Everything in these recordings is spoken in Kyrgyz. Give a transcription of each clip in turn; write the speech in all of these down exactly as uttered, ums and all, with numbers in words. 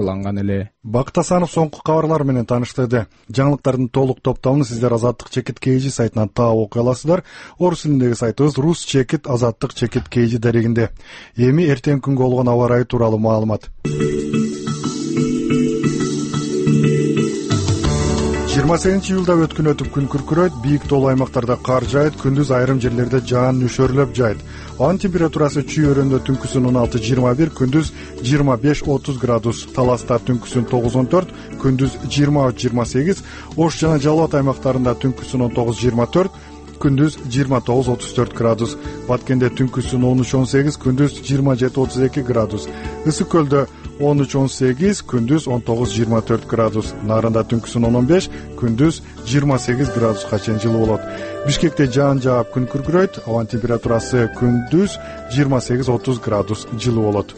жарыяланган эле. Бактасанов соңку кабарлар менен тааныштырды. Жаңылыктардын толук топтомун сиздер Азаттык чекит кейжи сайтынан таап окуй аласыздар. Орус тилиндеги сайтыбыз Рус чекит Азаттык чекит кейжи дарегинде. Эми эртең күнгө болгон аба ырайы тууралуу маалымат. жыйырма сегизинчи июлда өткөн өтүп күн күркүрөйт, бийик тоолуу аймактарда кар жаайт, күндүз айрым жерлерде жаан нөшөрлөп жаайт. Анын температурасы чүй өрөөндө түнкүсүн он алты жыйырма бир, күндүз жыйырма беш отуз градус, Таласта түнкүсүн тогуз он төрт, күндүз жыйырма үч жыйырма сегиз, Ош жана Жалал Абад аймактарында түнкүсүн он тогуз жыйырма төрт, күндүз жыйырма тогуз отуз төрт градус, Баткенде түнкүсүн он үч он сегиз, күндүз жыйырма жети отуз эки градус, Ысык көлдө он үч он сегиз, күндүз он тогуз жыйырма төрт градус, Нарында түнкүсүн он он беш, күндүз жыйырма сегиз градуска чейин жылуу болот. Бишкекте жаан жаап күн күркүрөйт, абанын температурасы күндүз жыйырма сегиз отуз градус жылуу болот.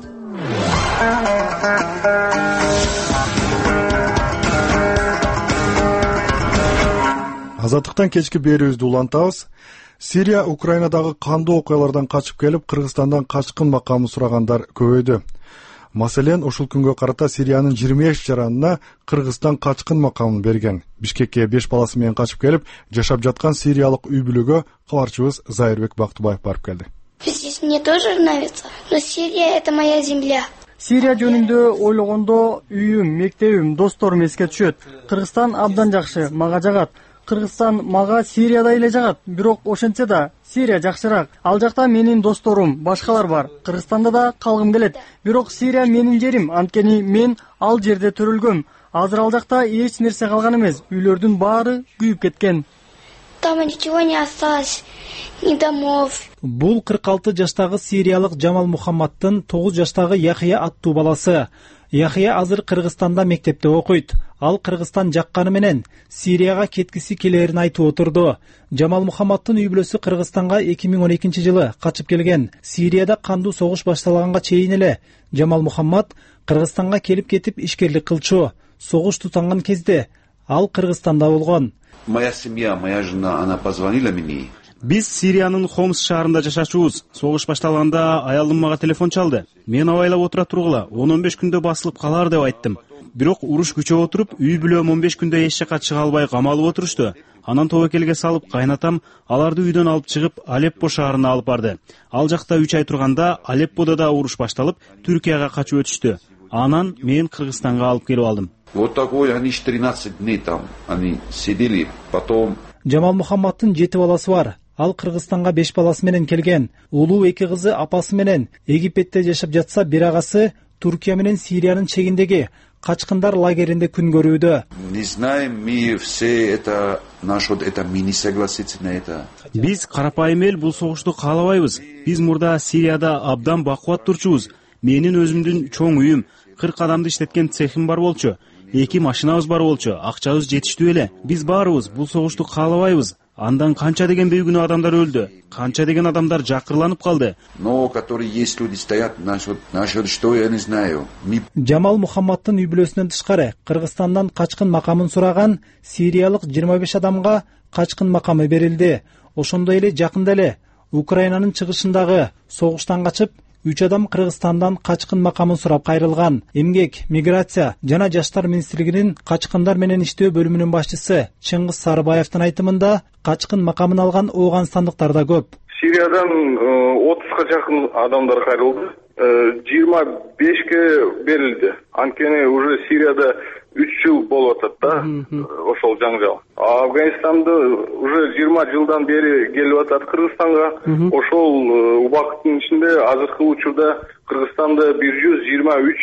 Азаттыктан кечки берүүбүздү улантабыз. Сирия Украинадагы кандуу окуялардан качып келип, Кыргызстандан качкын макамын сурагандар көбөйдү. Маселен, ушул күнгө карата Сириянын жыйырма эш жаранына Кыргызстан качкын макамын берген. Бишкекке беш баласы менен качып келип, жашап жаткан сириялык үй бүлөгө кабарчыбыз Зайырбек Бактыбаев барып келди. Здесь мне тоже нравится, но Сирия — это моя земля. Сирия жөнүндө ойлогондо үйүм, мектебим, досторум эске түшөт. Кыргызстан абдан жакшы, мага жагат. Кыргызстан мага Сирияда эле жагат, бирок ошентсе да Сирия жакшыраак. Ал жакта менин досторум, башкалар бар. Кыргызстанда да калгым келет, бирок Сирия менин жерим, анткени мен ал жерде төрөлгөм. Азыр ал жакта эч нерсе калган эмес, үйлөрдүн баары күйүп кеткен. Там ничего не осталось, ни домов. Бул кырк алты жаштагы сириялык Жамал Мухаммаддын тогуз жаштагы Яхия аттуу баласы. Яхия азыр Кыргызстанда мектепте окуйт. Ал Кыргызстан жакканы менен Сирияга кеткиси келерин айтып отурду. Жамал Мухаммаддын үй бүлөсү Кыргызстанга эки миң он экинчи жылы качып келген. Сирияда кандуу согуш башталганга чейин эле Жамал Мухаммад Кыргызстанга келип кетип ишкерлик кылчу. Согуш тутанган кезде ал Кыргызстанда болгон. Моя семья, моя жена, она позвонила мне. Биз Сириянын Хомс шаарында жашачубуз. Согуш башталганда аялым мага телефон чалды. Мен абайлап отура тургула, он он беш күндө басылып калар деп айттым. Бирок уруш күчөп отуруп, үй бүлөм он беш күндө эч жака чыга албай камалып отурушту. Анан тобокелге салып кайнатам аларды үйдөн алып чыгып Алеппо шаарына алып барды. Ал жакта үч ай турганда Алепподо да уруш башталып, Түркияга качып өтүштү. Анан мен Кыргызстанга алып келип алдым. Вот такой они тринадцать дней там, они сидели, потом. Жамал Мухаммаддын жети баласы бар. Ал Кыргызстанга беш баласы менен келген. Улуу эки кызы апасы менен Египетте жашап жатса, бир агасы Туркия менен Сириянын чегиндеги качкындар лагеринде күн көрүүдө. Не знаем, мы все это насчет это мы не согласиться на это. Биз карапайым эл бул согушту каалабайбыз. Биз мурда Сирияда абдан бакубат турчубуз. Менин өзүмдүн чоң үйүм, кырк адамды иштеткен цехим бар болчу. Эки машинабыз бар болчу, акчабыз жетиштүү эле. Биз баарыбыз бул согушту каалабайбыз. Андан канча деген бейгүнөө адамдар өлдү, канча деген адамдар жакырланып калды. Но которые есть люди стоят насчет насчет что я не знаю. Жамал Мухаммаддын үй бүлөсүнөн тышкары Кыргызстандан качкын макамын сураган сириялык жыйырма беш адамга качкын макамы берилди. Ошондой эле жакында эле Украинанын чыгышындагы согуштан качып үч адам Кыргызстандан качкын макамын сурап кайрылган. Эмгек, миграция жана жаштар министрлигинин качкындар менен иштөө бөлүмүнүн башчысы Чыңгыз Сарыбаевдин айтымында качкын макамын алган ооганстандыктар да көп. Сириядан отузга жакын адамдар кайрылды. жыйырма бешке берилди. Анткени уже Сирияда үч жыл болуп атат да, ошол жаңжал. Афганистанда уже жыйырма жылдан бери келип атат Кыргызстанга. Ошол убакыттын ичинде азыркы учурда Кыргызстанда бир жүз жыйырма үч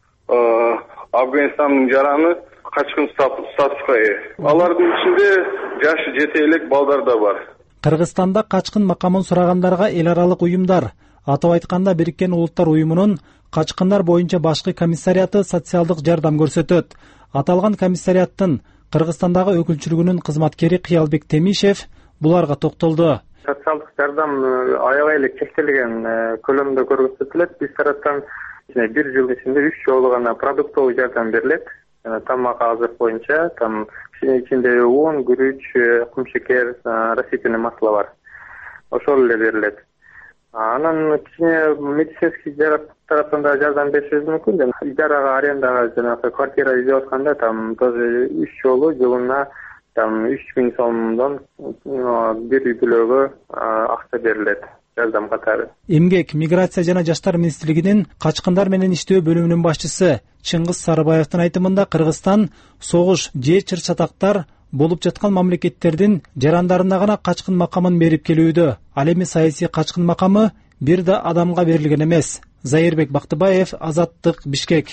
Афганистандын жараны качкын статуска ээ. Алардын ичинде жашы жете элек балдар да бар. Кыргызстанда качкын макамын сурагандарга эл аралык уюмдар, атап айтканда Бириккен Улуттар уюмунун качкындар боюнча башкы комиссариаты социалдык жардам көрсөтөт. Аталган комиссариаттын Кыргызстандагы өкүлчүлүгүнүн кызматкери Кыялбек Темишев буларга токтолду. Социалдык жардам аябай эле чектелген көлөмдө көрсөтүлөт. Биз тараптан бир жыл ичинде үч жолу гана продуктовый жардам берилет. Тамак азык боюнча, там ичинде он, күрүч, кумшекер, растительный масло бар. Ошол эле берилет. Анан кичине медицинский тараптан да жардам беришибиз мүмкүн. Жана идарага, арендага жанагы квартира издеп атканда там тоже үч жолу жылына там үч миң сомдон бир үй бүлөгө акча берилет. Жардам катары. Эмгек, миграция жана жаштар министрлигинин качкындар менен иштөө бөлүмүнүн башчысы Чыңгыз Сарыбаевдин айтымында Кыргызстан согуш же чыр-чатактар болуп жаткан мамлекеттердин жарандарына гана качкын макамын берип келүүдө. Ал эми саясий качкын макамы бир да адамга берилген эмес. Зайырбек Бактыбаев, Азаттык, Бишкек.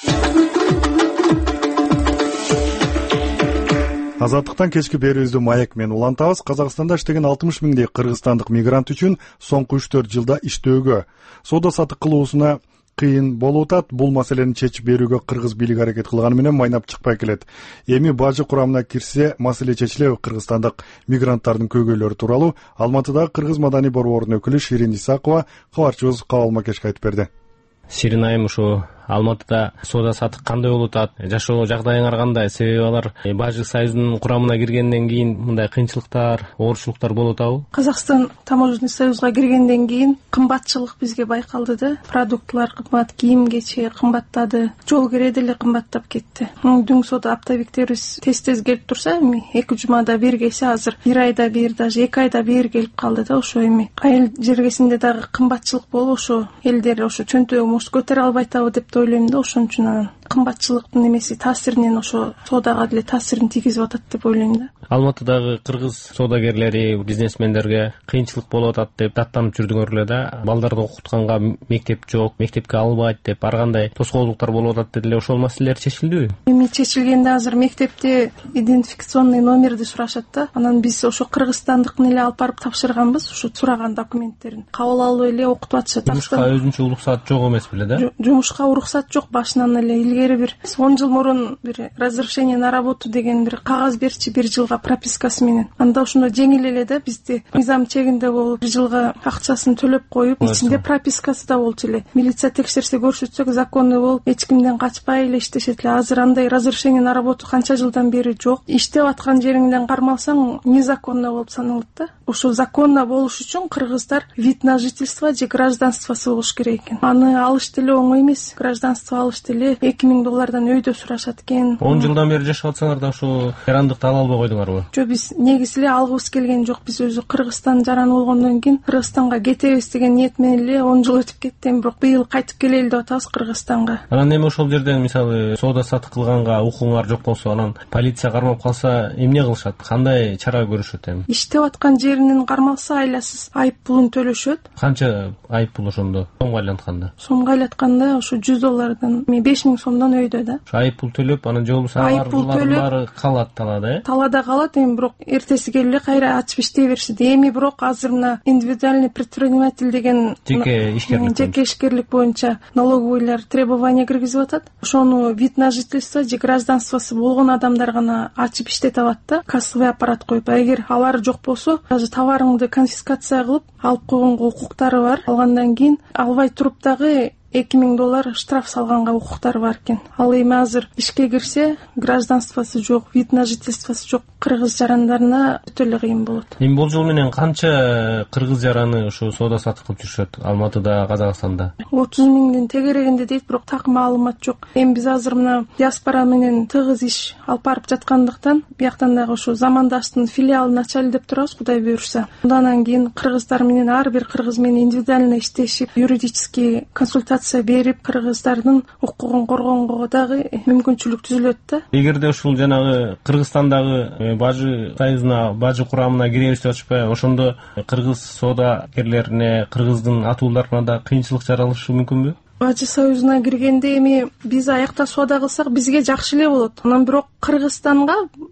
Азаттыктан кечки берүүбүздү маек менен улантабыз. Казакстанда иштеген алтымыш миңдей кыргызстандык мигрант үчүн соңку үч төрт жылда иштөөгө, соода сатык кылуусуна кыйын болуп атат. Бул маселени чечип берүүгө кыргыз бийлиги аракет кылганы менен майнап чыкпай келет. Эми бажы курамына кирсе, маселе чечилеби? Кыргызстандык мигранттардын көйгөйлөрү тууралуу Алматыдагы Кыргыз маданий борборунун өкүлү Ширин Исакова кабарчыбыз Кабал Макешке айтып берди. Ширин айым, ушу Алматыда соода сатык кандай болуп атат? Жашоо жагдайыңар кандай? Себеби алар бажы союзунун курамына киргенден кийин мындай кыйынчылыктар, оорчулуктар болуп атабы? Казакстан таможенный союзга киргенден кийин кымбатчылык бизге байкалды да. Продуктлар кымбат, кийим-кечек кымбаттады, жол кире деле кымбаттап кетти. Дүң соода оптовиктерибиз тез-тез келип турса, эми эки жумада бир келсе, азыр бир айда бир, даже эки айда бир келип калды да. Ошо эми айыл жергесинде дагы кымбатчылык болуп, ошо элдер ошо чөнтөгү может көтөрө албай атабы деп ойлойм да. Ошон үчүн анан кымбатчылыктын немеси таасиринен ошо соодага деле таасирин тийгизип атат деп ойлойм да. Алматыдагы кыргыз соодагерлери, бизнесмендерге кыйынчылык болуп атат деп даттанып жүрдүңөр эле да. Балдарды окутканга мектеп жок, мектепке албайт деп ар кандай тоскоолдуктар болуп атат деди эле. Ошол маселелер чечилдиби? Эми чечилгенде азыр мектепте идентификационный номерди сурашат да. Анан биз ошо кыргызстандыкын эле алып барып тапшырганбыз, ушу сураган документтерин кабыл алып эле окутуп атышат. Жумушка өзүнчө уруксат жок эмес беле да? Жумушка уруксат жок башынан эле. Илгери бир он жыл мурун бир разрешение на работу деген бир кагаз берчи, бир жылга пропискасы менен. Анда ошондо жеңил эле да, бизди мыйзам чегинде болуп бир жылга акчасын төлөп коюп, ичинде пропискасы да болчу эле. Милиция текшерсе көрсөтсөк законный болуп, эч кимден качпай эле иштешет эле. Азыр андай разрешение на работу канча жылдан бери жок. Иштеп аткан жериңден кармалсаң незаконно болуп саналат да. Ошо законно болуш үчүн кыргыздар вид на жительство же гражданствосы болуш керек экен. Аны алыш деле оңой эмес. Гражданство алыш деле эки миң доллардан өйдө сурашат экен. он жылдан бери жашап атсаңар да ошо жарандыкты ала албай койдуңарбы? Жок, биз негизи эле алгыбыз келген жок. Биз өзү Кыргызстан жаран болгондон кийин Кыргызстанга кетебиз деген ниет менен эле он жыл өтүп кетти. Бирок быйыл кайтып келели деп атабыз Кыргызстанга. Анан эми ошол жерден мисалы соода сатык кылганга укугуңар жок болсо, анан полиция кармап калса эмне кылышат? Кандай чара көрүшөт эми? Иштеп аткан жеринен кармалса айласыз айып пулун төлөшөт. Канча айып пул ошондо? Сомго айлантканда? Сомго айлатканда ошо жүз доллардан беш миң сомдон өйдө да. Айып пул төлөп, анан же болбосо алар калат талаада, э? Талаада калат, эми бирок эртеси келип эле кайра ачып иштей беришет. Эми бирок азыр мына индивидуальный предприниматель деген жеке ишкерлик жеке ишкерлик боюнча налоговыйлар требование киргизип атат. Ошону вид на жительство же гражданствосы болгон адамдар гана ачып иштете алат да, кассовый аппарат коюп. Эгер алар жок болсо, даже товарыңды конфискация кылып алып койгонго укуктары бар. Алгандан кийин албай туруп дагы эки миң доллар штраф салганга укуктары бар экен. Ал эми азыр ишке кирсе, гражданствосы жок, вид на жительствосы жок кыргыз жарандарына өтө эле кыйын болот. Эми болжол менен канча кыргыз жараны ушу соода сатык кылып жүрүшөт Алматыда, Казакстанда? отуз миңдин тегерегинде дейт, бирок так маалымат жок. Эми биз азыр мына диаспора менен тыгыз иш алып барып жаткандыктан, бияктан дагы ушу Замандаштын филиалын ачайлы деп турабыз, Кудай буйрса. Андан кийин кыргыздар менен ар бир кыргыз менен индивидуально иштешип, юридический консультация берип, кыргыздардын укугун коргонгого дагы мүмкүнчүлүк түзүлөт да. Эгерде ушул жанагы Кыргызстандагы бажы союзуна, бажы курамына киребиз деп атышпайбы, ошондо кыргыз соодагерлерине, кыргыздын атууларына да кыйынчылык жаралышы мүмкүнбү? Бажы союзуна киргенде эми биз аякта соода кылсак бизге жакшы эле болот. Анан бирок Кыргызстанга,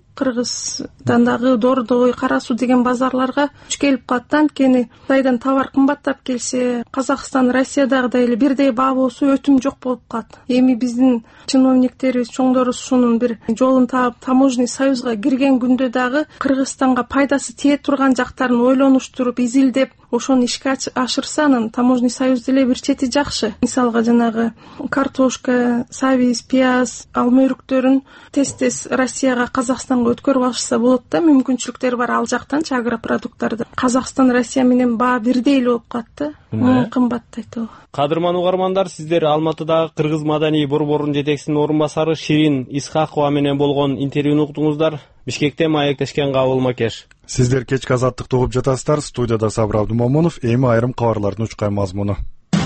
Кыргызстандагы Дордой, Кара Суу деген базарларга күч келип калат да. Анткени Кытайдан товар кымбаттап келсе, Казакстан, Россиядагыдай эле бирдей баа болсо өтүм жок болуп калат. Эми биздин чиновниктерибиз, чоңдорубуз ушунун бир жолун таап, таможенный союзга кирген күндө дагы Кыргызстанга пайдасы тие турган жактарын ойлонуштуруп, изилдеп, ошону ишке ашырса, анан таможенный союз деле бир чети жакшы. Мисалга жанагы картошка, сабиз, пияз, алма өрүктөрүн тез-тез Россияга, Казакстанга Казакстанга өткөрүп алышса болот да, мүмкүнчүлүктөр бар ал жактанчы агропродукттарды. Казакстан Россия менен баа бирдей эле болуп калат да. Муну кымбаттайт ого. Кадырман угармандар, сиздер Алматыдагы Кыргыз маданий борборунун жетекчисинин орун басары Ширин Исхакова менен болгон интервьюну уктуңуздар. Бишкектен маектешкен Кабыл Макеш. Сиздер кечки азаттыкты угуп жатасыздар. Студияда Сабыр Абдумомунов. Эми айрым кабарлардын учкай мазмуну.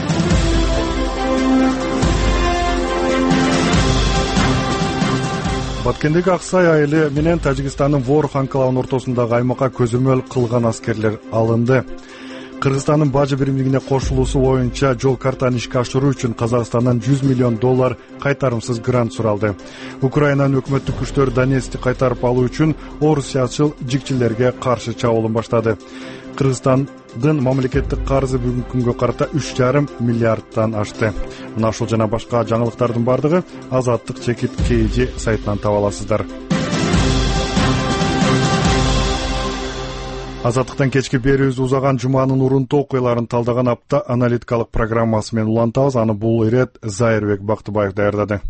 Баткендеги Аксай айылы менен Тажикстандын Ворох анклавынын ортосундагы аймакка көзөмөл кылган аскерлер алынды. Кыргызстандын бажы биримдигине кошулуусу боюнча жол картаны ишке ашыруу үчүн Казакстандан жүз миллион доллар кайтарымсыз грант суралды. Украинанын өкмөттүк күчтөрү Донецкти кайтарып алуу үчүн орусчачыл жикчилерге каршы чабуулун баштады. Кыргызстандын мамлекеттик карызы бүгүнкү күнгө карата үч жарым миллиардтан ашты. Мына ушул жана башка жаңылыктардын бардыгы Азаттык чекит kg сайтынан таба аласыздар. Азаттыктан кечки берүүбүз узаган жуманын урунтуу окуяларын талдаган апта аналитикалык программасы менен улантабыз. Аны бул ирет Зайырбек Бактыбаев даярдады.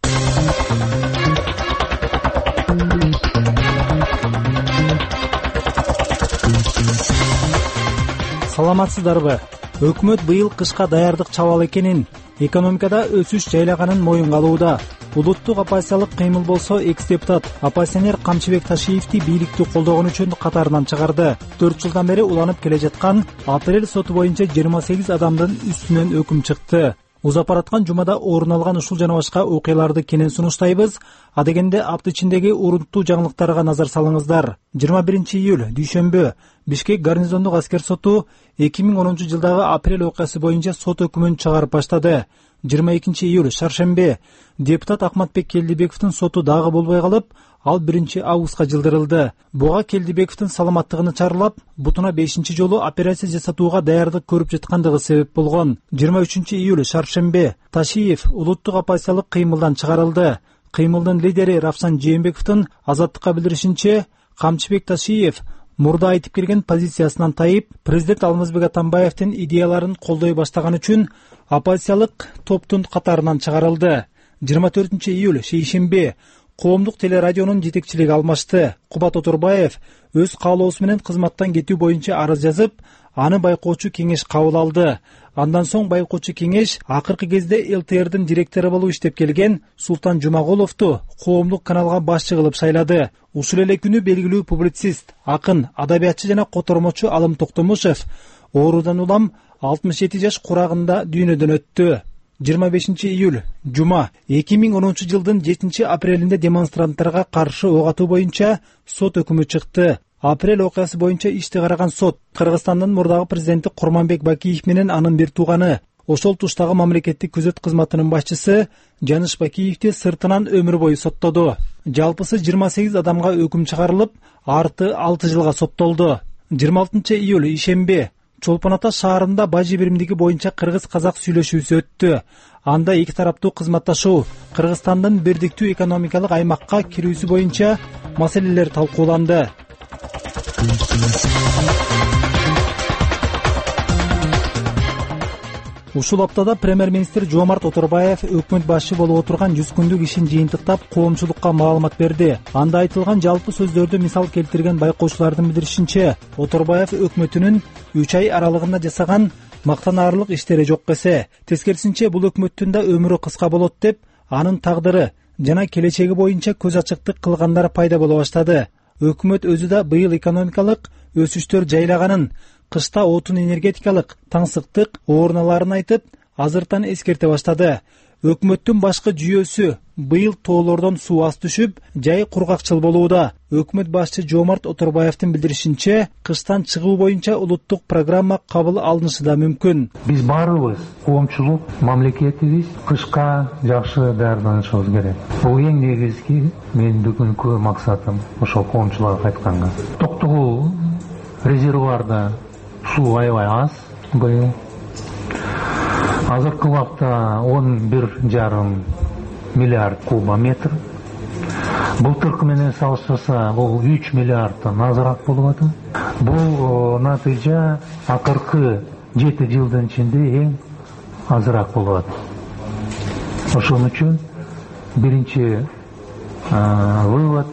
Саламатсыздарбы? Өкмөт быйыл кышка даярдык чабал экенин, экономикада өсүш жайлаганын моюнга алууда. Улуттук оппозициялык кыймыл болсо экс-депутат оппозиционер Камчыбек Ташиевди бийликти колдогон үчүн катарынан чыгарды. төрт жылдан бери уланып келе жаткан апрель соту боюнча жыйырма сегиз адамдын үстүнөн өкүм чыкты. Узап бараткан жумада орун алган ушул жана башка окуяларды кенен сунуштайбыз. Адегенде апта ичиндеги урунттуу жаңылыктарга назар салыңыздар. жыйырма биринчи июль дүйшөмбү Бишкек гарнизондук аскер соту эки миң онунчу жылдагы апрель окуясы боюнча сот өкүмүн чыгарып баштады. жыйырма экинчи июль шаршембе депутат Акматбек Келдибековдун соту дагы болбой калып, ал биринчи августка жылдырылды. Буга Келдибековдун саламаттыгын чарылап, бутуна бешинчи жолу операция жасатууга даярдык көрүп жаткандыгы себеп болгон. жыйырма үчүнчү июль шаршембе Ташиев улуттук оппозициялык кыймылдан чыгарылды. Кыймылдын лидери Равшан Жээнбековдун Азаттыкка билдиришинче, Камчыбек Ташиев мурда айтып келген позициясынан тайып, президент Алмазбек Атамбаевдин идеяларын колдой баштаган үчүн оппозициялык топтун катарынан чыгарылды. жыйырма төртүнчү июль шейшембе коомдук телерадионун жетекчилиги алмашты. Кубат Отурбаев өз каалоосу менен кызматтан кетүү боюнча арыз жазып, аны байкоочу кеңеш кабыл алды. Андан соң байкоочу кеңеш акыркы кезде эл тэ эрдин директору болуп иштеп келген Султан Жумагуловду коомдук каналга башчы кылып шайлады. Ушул эле күнү белгилүү публицист, акын, адабиятчы жана котормочу Алым Токтомушев оорудан улам алтымыш жети жаш курагында дүйнөдөн өттү. жыйырма бешинчи июль жума эки миң онунчу жылдын жетинчи апрелинде демонстранттарга каршы ок атуу боюнча сот өкүмү чыкты. Апрель окуясы боюнча ишти караган сот Кыргызстандын мурдагы президенти Курманбек Бакиев менен анын бир тууганы, ошол туштагы мамлекеттик күзөт кызматынын башчысы Жаныш Бакиевди сыртынан өмүр бою соттоду. Жалпысы жыйырма сегиз адамга өкүм чыгарылып, арты алты жылга соттолду. жыйырма алтынчы июль ишембе Чолпон Ата шаарында бажы биримдиги боюнча кыргыз-казак сүйлөшүүсү өттү. Анда эки тараптуу кызматташуу, Кыргызстандын бирдиктүү экономикалык аймакка кирүүсү боюнча маселелер талкууланды. Ушул аптада премьер-министр Жомарт Оторбаев өкмөт башчы болуп отурган жүз күндүк ишин жыйынтыктап коомчулукка маалымат берди. Анда айтылган жалпы сөздөрдү мисал келтирген байкоочулардын билдиришинче, Оторбаев өкмөтүнүн үч ай аралыгында жасаган мактанаарлык иштери жок эсе. Тескерисинче, бул өкмөттүн да өмүрү кыска болот деп, анын тагдыры жана келечеги боюнча көз ачыктык кылгандар пайда боло баштады. Өкмөт өзү да быйыл экономикалык өсүштөр жайлаганын, кышта отун энергетикалык таңсыктык оруналарын айтып, азыртан эскерте баштады. Өкмөттүн башкы жүйөсү быйыл тоолордон суу аз түшүп, жай кургакчыл болууда. Өкмөт башчы Жомарт Оторбаевдин билдиришинче, кыштан чыгуу боюнча улуттук программа кабыл алынышы да мүмкүн. Биз баарыбыз коомчулук мамлекетибиз кышка жакшы даярданышыбыз керек. Бул эң негизги менин бүгүнкү максатым ошол коомчулукка айтканга. Токтогул резервуарда суу аябай аз быйыл. Азыркы убакта он бир жарым миллиард кубометр. Былтыркы менен салыштырса, бул үч миллиардтан азыраак болуп атат. Бул натыйжа акыркы жети жылдын ичинде эң азыраак болуп атат. Ошон үчүн биринчи вывод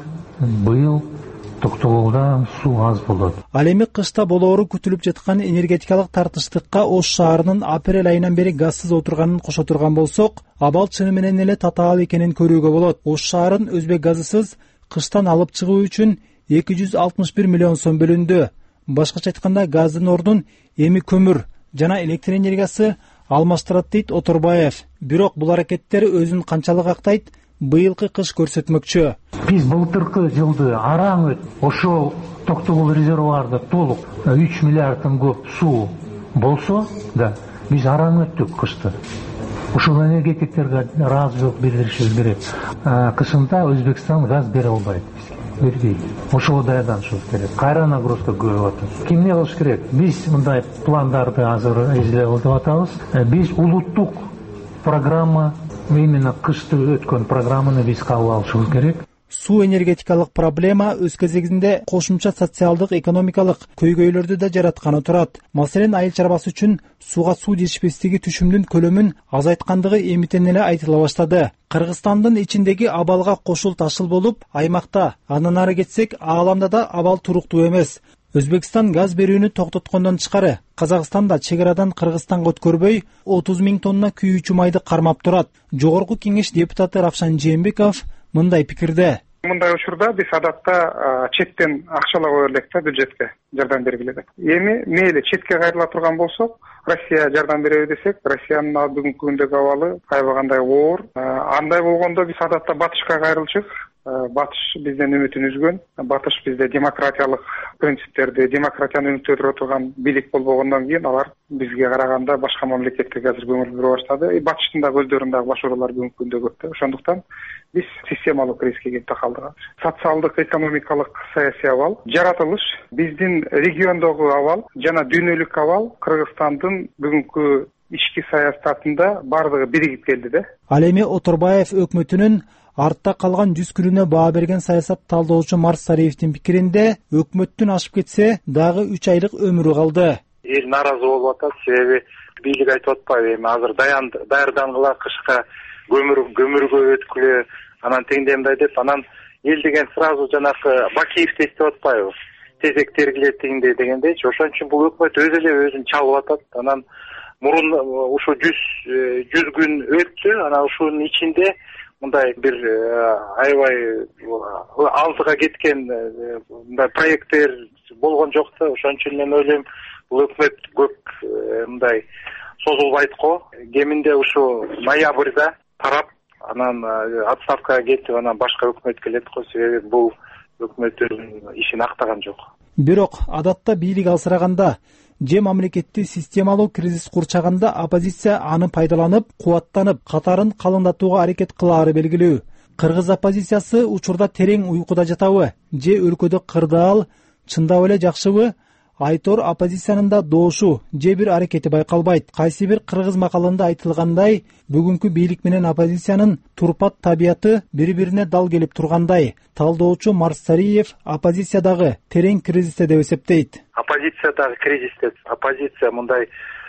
быйыл Токтогулда суу аз болот. Ал эми кышта болоору күтүлүп жаткан энергетикалык тартыштыкка Ош шаарынын апрель айынан бери газсыз отурганын кошо турган болсок, абал чыны менен эле татаал экенин көрүүгө болот. Ош шаарын Өзбек газысыз кыштан алып чыгуу үчүн эки жүз алтымыш бир миллион сом бөлүндү. Башкача айтканда, газдын ордун эми көмүр жана электр энергиясы алмаштырат дейт Оторбаев. Бирок бул аракеттер өзүн канчалык актайт, быйылкы кыш көрсөтмөкчү. Биз былтыркы жылды араң өт, ошол Токтогул резервуарда толук үч миллиарддан көп суу болсо да, биз араң өттүк кышты. Ушул энергетиктерге ыраазычылык билдиришибиз керек. Кышында Өзбекстан газ бере албайт. Бербейт. Ошого даярданышыбыз керек. Кайра нагрузка көбөйүп атат. Ким эмне кылыш керек? Биз мындай пландарды азыр изилеп атабыз. Биз улуттук программа, именно кышты өткөн программаны биз кабыл алышыбыз керек. Суу энергетикалык проблема өз кезегинде кошумча социалдык, экономикалык көйгөйлөрдү да жаратканы турат. Маселен, айыл чарбасы үчүн сууга суу жетишпестиги түшүмдүн көлөмүн азайткандыгы эмитен эле айтыла баштады. Кыргызстандын ичиндеги абалга кошул ташыл болуп, аймакта, андан ары кетсек, ааламда да абал туруктуу эмес. Өзбекстан газ берүүнү токтоткондон тышкары, Казакстан да чек арадан Кыргызстанга өткөрбөй отуз миң тонна күйүүчү майды кармап турат. Жогорку кеңеш депутаты Равшан Жээнбеков мындай пикирде. Мындай учурда биз адатта четтен акчалап элек да бюджетке жардам бергиле деп. Эми мейли четке кайрыла турган болсок, Россия жардам береби десек, Россиянын бүгүнкү күндөгү абалы кайбагандай оор. Андай болгондо биз адатта батышка кайрылчук. Батыш бизден үмүтүн үзгөн. Батыш бизде демократиялык принциптерди, демократияны үнүктөдүрө турган бийлик болбогондон кийин алар бизге караганда башка мамлекеттерге азыр көңүл бура баштады. Батыштын да өздөрүнүн башаруулары бүгүнкү күндө көп да. Ошондуктан биз системалык кризиске келип такалдык. Социалдык, экономикалык саясий абал жаратылыш, биздин региондогу абал жана дүйнөлүк абал Кыргызстандын бүгүнкү ички саясатында бардыгы биригип келди да. Ал эми Оторбаев өкмөтүнүн артта калган жүз күнүнө баа берген саясат талдоочу Марс Сариевдин пикиринде, өкмөттүн ашып кетсе дагы үч айлык өмүрү калды. Эл нааразы болуп атат, себеби бийлик айтып атпайбы, эми азыр даярдангыла кышка көмүр көмүргө өткүлө, анан теңдемдай деп, анан эл деген сразу жанакы Бакиевди эстеп атпайбы? Тезек тергиле теңде дегендейчи. Ошон үчүн бул өкмөт өзү эле өзүн чалып атат. Анан мурун ушу жүз жүз күн өттү, анан ушунун ичинде мындай бир аябай алдыга кеткен мындай проекттер болгон жок да. Ошон үчүн мен ойлойм, бул өкмөт көп мындай созулбайт го. Кеминде ушу ноябрда тарап, анан отставкага кетип, анан башка өкмөт келет го. Себеби бул өкмөттүн ишин актаган жок. Бирок адатта бийлик алсыраганда же мамлекетти системалуу кризис курчаганда оппозиция аны пайдаланып, кубаттанып, катарын калыңдатууга аракет кылаары белгилүү. Кыргыз оппозициясы учурда терең уйкуда жатабы, же өлкөдө кырдаал чындап эле жакшыбы? Айтор оппозициянын да доошу же бир аракети байкалбайт. Кайсы бир кыргыз макалында айтылгандай, бүгүнкү бийлик менен оппозициянын турпат табияты бири-бирине дал келип тургандай. Талдоочу Марс Сариев оппозициядагы терең кризисте деп эсептейт. Оппозициядагы кризисте, оппозиция мындай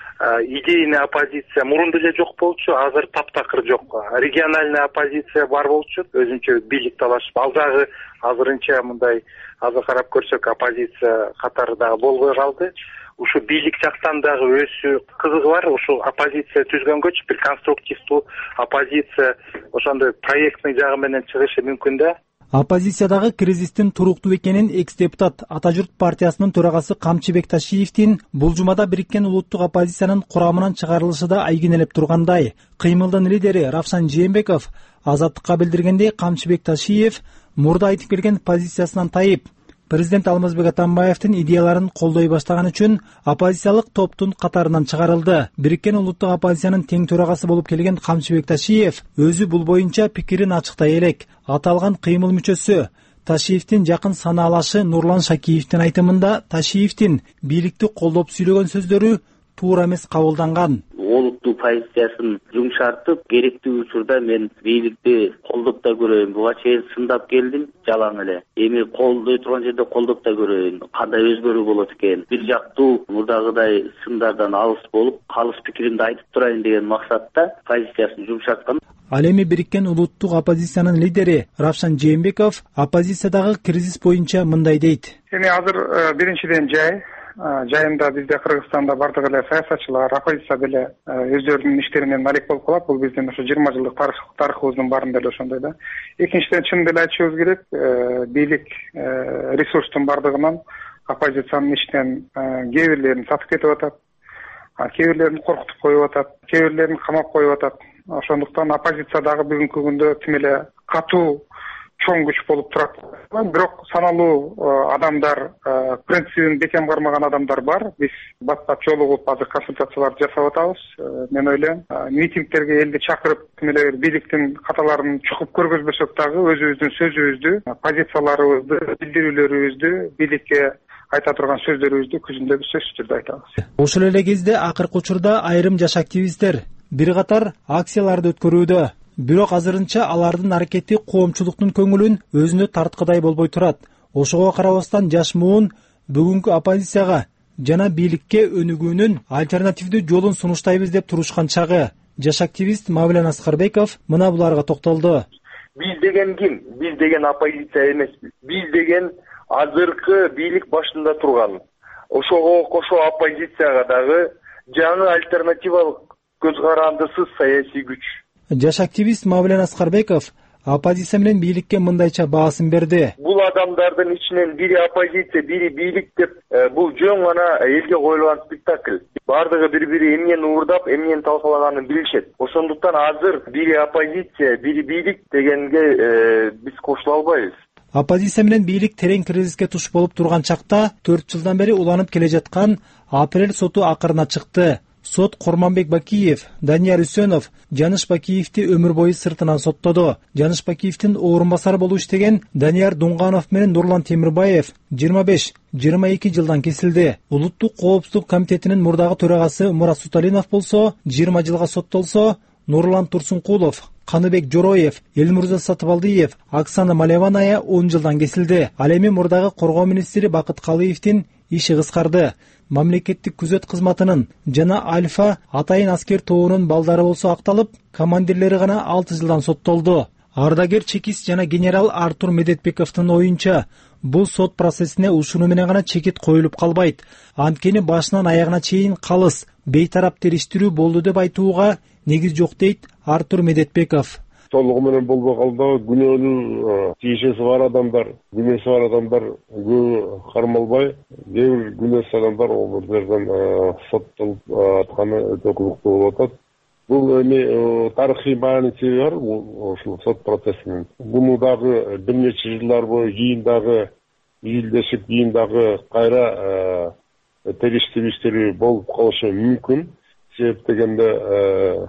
идейный оппозиция мурун деле жок болчу, азыр таптакыр жок. Региональный оппозиция бар болчу, өзүнчө бийлик талашып, ал дагы азырынча мындай азыр карап көрсөк оппозиция катары дагы болбой калды. Ушу бийлик жактан дагы өсү кызыгы бар. Ушу оппозиция түзгөнгөчү бир конструктивдүү оппозиция ошондой проектный жагы менен чыгышы мүмкүн да. Оппозициядагы кризистин туруктуу экенин экс-депутат Атажурт партиясынын төрагасы Камчыбек Ташиевдин бул жумада бириккен улуттук оппозициянын курамынан чыгарылышы да айгинелеп тургандай. Кыймылдын лидери Равшан Жээнбеков Азаттыкка билдиргендей, Камчыбек Ташиев мурда айтып келген позициясынан тайып, президент Алмазбек Атамбаевдин идеяларын колдой баштаган үчүн оппозициялык топтун катарынан чыгарылды. Бириккен улуттук оппозициянын тең төрагасы болуп келген Камчыбек Ташиев өзү бул боюнча пикирин ачыктай элек. Аталган кыймыл мүчөсү Ташиевдин жакын санаалашы Нурлан Шакиевдин айтымында Ташиевдин бийликти колдоп сүйлөгөн сөздөрү туура эмес кабылданган. Олуттуу позициясын жумшартып, керектүү учурда мен бийликти колдоп да көрөйүн. Буга чейин сындап келдим, жалаң эле. Эми колдой турган жерде колдоп да көрөйүн. Кандай өзгөрүү болот экен? Бир жактуу мурдагыдай сындардан алыс болуп, калыс пикиримди айтып турайын деген максатта позициясын жумшарткан. Ал эми бириккен улуттук оппозициянын лидери Равшан Жээнбеков оппозициядагы кризис боюнча мындай дейт. Эми азыр биринчиден жай жайында бизде Кыргызстанда бардык эле саясатчылар, оппозиция деле өздөрүнүн иштеринен алек болуп калат. Бул биздин ошо жыйырма жылдык тарыхыбыздын баарында эле ошондой да. Экинчиден чын деле айтышыбыз керек, бийлик ресурстун бардыгынан оппозициянын ичинен кээ бирлерин сатып кетип атат, кээ бирлерин коркутуп коюп атат, кээ бирлерин камап коюп атат. Ошондуктан оппозиция дагы бүгүнкү күндө тим эле катуу чоң күч болуп турат. Бирок саналуу адамдар, принцибин бекем кармаган адамдар бар. Биз баттап жолугуп азыр консультациялар жасап атабыз. Мен ойлойм, митингтерге элди чакырып, тим эле бийликтин каталарын чукуп көргөзбөсөк дагы өзүбүздүн сөзүбүздү, позицияларыбызды, билдирүүлөрүбүздү, бийликке айта турган сөздөрүбүздү күзүндө биз сөзсүз түрдө айтабыз. Ошол эле кезде акыркы учурда айрым жаш активисттер бир катар акцияларды өткөрүүдө. Бирок азырынча алардын аракети коомчулуктун көңүлүн өзүнө тарткыдай болбой турат. Ошого карабастан жаш муун бүгүнкү оппозицияга жана бийликке өнүгүүнүн альтернативдүү жолун сунуштайбыз деп турушкан чагы. Жаш активист Мавлен Аскарбеков мына буларга токтолду. Биз деген ким? Биз деген оппозиция эмеспиз. Биз деген азыркы бийлик башында турган. Ошого кошо оппозицияга дагы жаңы альтернативалык көз карандысыз саясий күч. Жаш активист Мавлен Аскарбеков оппозиция менен бийликке мындайча баасын берди. Бул адамдардын ичинен бири оппозиция, бири бийлик деп бул жөн гана элге коюлган спектакль. Бардыгы бири-бири эмнени уурдап, эмнени талкалаганын билишет. Ошондуктан азыр бири оппозиция, бири бийлик дегенге биз кошула албайбыз. Оппозиция менен бийлик терең кризиске туш болуп турган чакта төрт жылдан бери уланып келе жаткан апрель соту акырына чыкты. Сот Курманбек Бакиев, Данияр Үсөнов, Жаныш Бакиевти өмүр бою сыртынан соттоду. Жаныш Бакиевтин орун басары болуп иштеген Данияр Дунганов менен Нурлан Темирбаев жыйырма беш жыйырма эки жылдан кесилди. Улуттук коопсуздук комитетинин мурдагы төрагасы Мурат Суталинов болсо жыйырма жылга соттолсо, Нурлан Турсункулов, Каныбек Жороев, Элмурза Сатыбалдиев, Оксана Малеваная он жылдан кесилди. Ал эми мурдагы коргоо министри Бакыт Калыевдин иши кыскарды. Мамлекеттик күзөт кызматынын жана Альфа атайын аскер тобунун балдары болсо акталып, командирлери гана алты жылдан соттолду. Ардагер чекист жана генерал Артур Медетбековдун оюнча, бул сот процессине ушуну менен гана чекит коюлуп калбайт. Анткени башынан аягына чейин калыс, бейтарап териштирүү болду деп айтууга негиз жок дейт Артур Медетбеков. Толугу менен болбой калды, күнөөнүн тиешеси бар адамдар, күнөөсү бар адамдар көп кармалбай, кээ бир күнөөсүз адамдар ол жерден соттолуп атканы өтө кызыктуу болуп атат. Бул эми тарыхый мааниси бар ушул сот процессинин. Буну дагы бир нече жылдар бою кийин дагы изилдешип, кийин дагы кайра териштирүү иштери болуп калышы мүмкүн. Себеп дегенде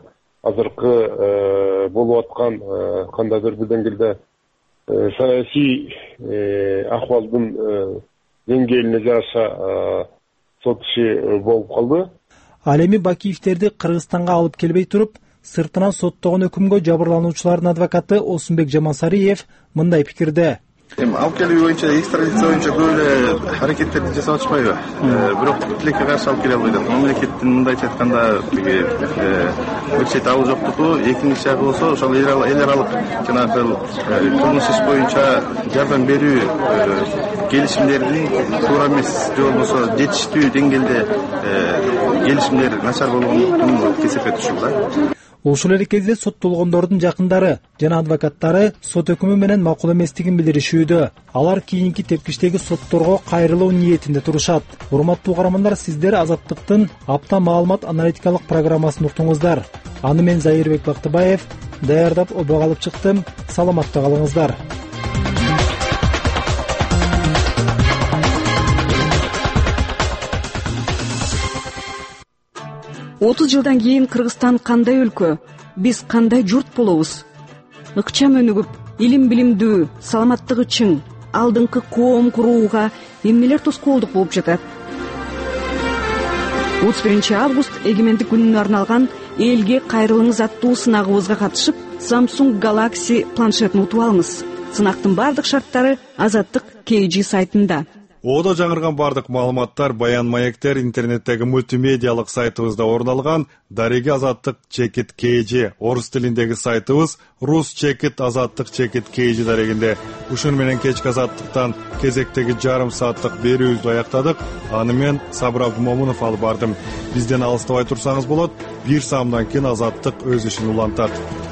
азыркы болуп аткан кандайдыр бир деңгээлде саясий акыбалдын деңгээлине жараша сот иши болуп калды. Ал эми Бакиевтерди Кыргызстанга алып келбей туруп, сыртынан соттогон өкүмгө жабырлануучулардын адвокаты Осунбек Жамансариев мындай пикирде. Эми алып келүү боюнча, экстрадиция боюнча көп эле аракеттерди жасап атышпайбы? Бирок тилекке каршы алып келе албайт. Мамлекеттин мындайча айтканда тиги өкчөй абыл жоктугу, экинчи жагы болсо ошол эл аралык жанагы кылмыш иш боюнча жардам берүү келишимдердин туура эмес же болбосо жетиштүү деңгээлде келишимдер начар болгондуктан кесепет ушул да. Ошол эле кезде соттолгондордун жакындары жана адвокаттары сот өкүмү менен макул эместигин билдиришүүдө. Алар кийинки тепкичтеги сотторго кайрылуу ниетинде турушат. Урматтуу каармандар, сиздер Азаттыктын апта маалымат аналитикалык программасын уктуңуздар. Аны мен Зайырбек Бактыбаев даярдап обого алып чыктым. Саламатта калыңыздар. отуз жылдан кийин Кыргызстан кандай өлкө, биз кандай журт болобуз? Ыкчам өнүгүп, илим билимдүү, саламаттыгы чың, алдыңкы коом курууга эмнелер тоскоолдук болуп жатат? отуз биринчи август эгемендик күнүнө арналган элге кайрылыңыз аттуу сынагыбызга катышып, Samsung Galaxy планшетін утуп алыңыз. Сынактын бардык шарттары Азаттык кей джи сайтында. Оодо жаңырган бардык маалыматтар, баян маектер интернеттеги мультимедиалык сайтыбызда орун алган. Дареги азаттык чекит kg орус тилиндеги сайтыбыз рус чекит азаттык чекит kg дарегинде. Ушуну менен кечки азаттыктан кезектеги жарым сааттык берүүбүздү аяктадык. Аны мен Сабыр Абдумомунов алып бардым. Бизден алыстабай турсаңыз болот. Бир саамдан кийин азаттык өз ишин улантат.